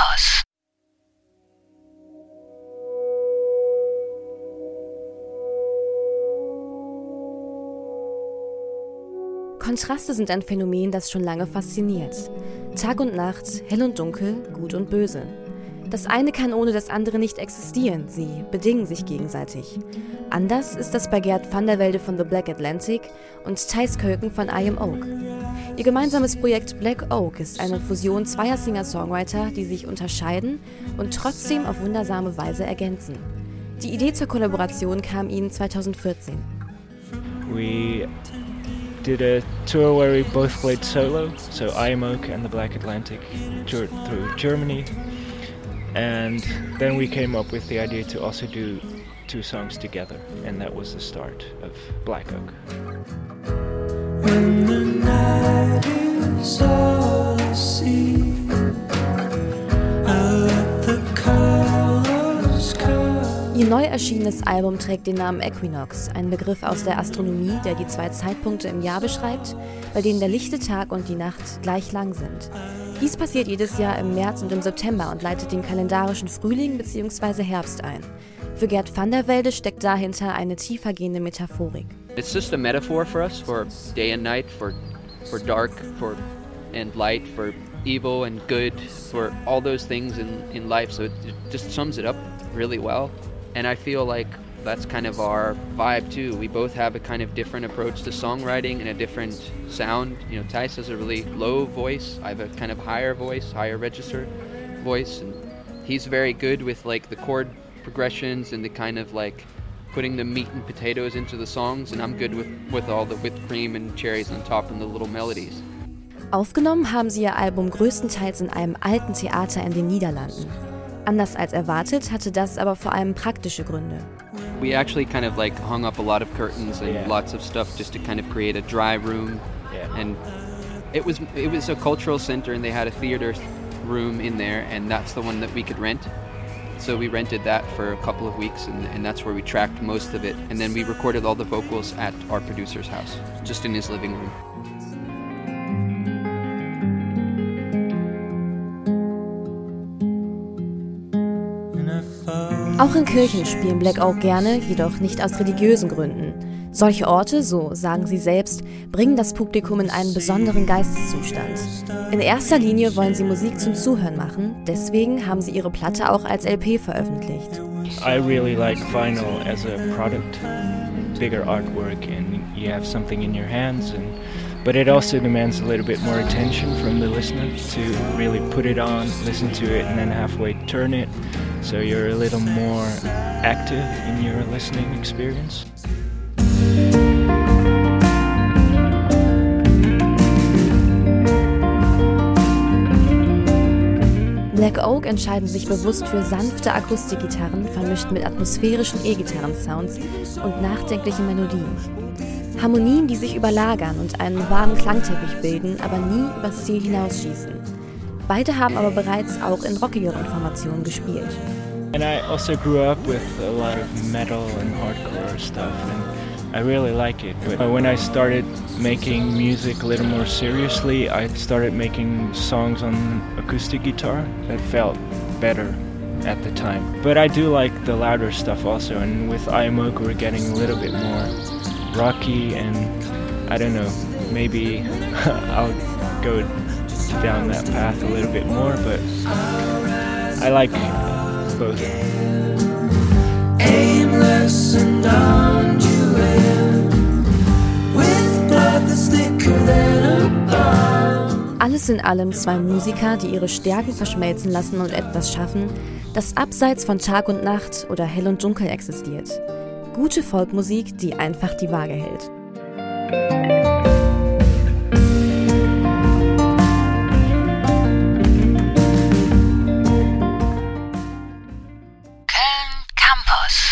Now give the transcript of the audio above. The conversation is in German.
Campus. Kontraste sind ein Phänomen, das schon lange fasziniert. Tag und Nacht, hell und dunkel, gut und böse. Das eine kann ohne das andere nicht existieren, sie bedingen sich gegenseitig. Anders ist das bei Geert van der Velde von The Black Atlantic und Thijs Keuken von I Am Oak. Ihr gemeinsames Projekt Black Oak ist eine Fusion zweier Singer-Songwriter, die sich unterscheiden und trotzdem auf wundersame Weise ergänzen. Die Idee zur Kollaboration kam ihnen 2014. We did a tour where we both played solo, so I Am Oak and The Black Atlantic toured through Germany. And then we came up with the idea to also do 2 songs together, and that was the start of Black Oak. When the night is all I see, I let the colors come. Ihr neu erschienenes Album trägt den Namen Equinox, ein Begriff aus der Astronomie, der die 2 Zeitpunkte im Jahr beschreibt, bei denen der lichte Tag und die Nacht gleich lang sind. Dies passiert jedes Jahr im März und im September und leitet den kalendarischen Frühling bzw. Herbst ein. Für Geert van der Velde steckt dahinter eine tiefergehende Metaphorik. It's just a metaphor for us, for day and night, for dark, and light, for evil and good, for all those things in life. So it just sums it up really well. And I feel like that's kind of our vibe too. We both have a kind of different approach to songwriting and a different sound. You know, Thijs has a really low voice. I have a kind of higher voice, higher register voice, and he's very good with like the chord progressions and the kind of like putting the meat and potatoes into the songs, and I'm good with all the whipped cream and cherries on top and the little melodies. Aufgenommen haben sie ihr Album größtenteils in einem alten Theater in den Niederlanden. Anders als erwartet hatte das aber vor allem praktische Gründe. We actually kind of like hung up a lot of curtains and lots of stuff just to kind of create a dry room. And it was a cultural center and they had a theater room in there, and that's the one that we could rent. So we rented that for a couple of weeks, and that's where we tracked most of it. And then we recorded all the vocals at our producer's house, just in his living room. Auch in Kirchen spielen Black Oak gerne, jedoch nicht aus religiösen Gründen. Solche Orte, so sagen sie selbst, bringen das Publikum in einen besonderen Geisteszustand. In erster Linie wollen sie Musik zum Zuhören machen, deswegen haben sie ihre Platte auch als LP veröffentlicht. I really like vinyl as a product, bigger artwork, and you have something in your hands, but it also demands a little bit more attention from the listener to really put it on, listen to it, and then halfway turn it, so you're a little more active in your listening experience. Black Oak entscheiden sich bewusst für sanfte Akustikgitarren, vermischt mit atmosphärischen E-Gitarren-Sounds und nachdenklichen Melodien. Harmonien, die sich überlagern und einen warmen Klangteppich bilden, aber nie übers Ziel hinausschießen. Beide haben aber bereits auch in rockigeren Formationen gespielt. And I also grew up with a lot of metal and hardcore stuff, and I really like it. But when I started making music a little more seriously, I started making songs on acoustic guitar that felt better at the time. But I do like the louder stuff also, and with I Am Oak we're getting a little bit more rocky, and I don't know, maybe I'll go down that path a little bit more, but I like both. Aimless and undulant, with blood that's thicker than a bond. Alles in allem 2 Musiker, die ihre Stärken verschmelzen lassen und etwas schaffen, das abseits von Tag und Nacht oder hell und dunkel existiert. Gute Folkmusik, die einfach die Waage hält.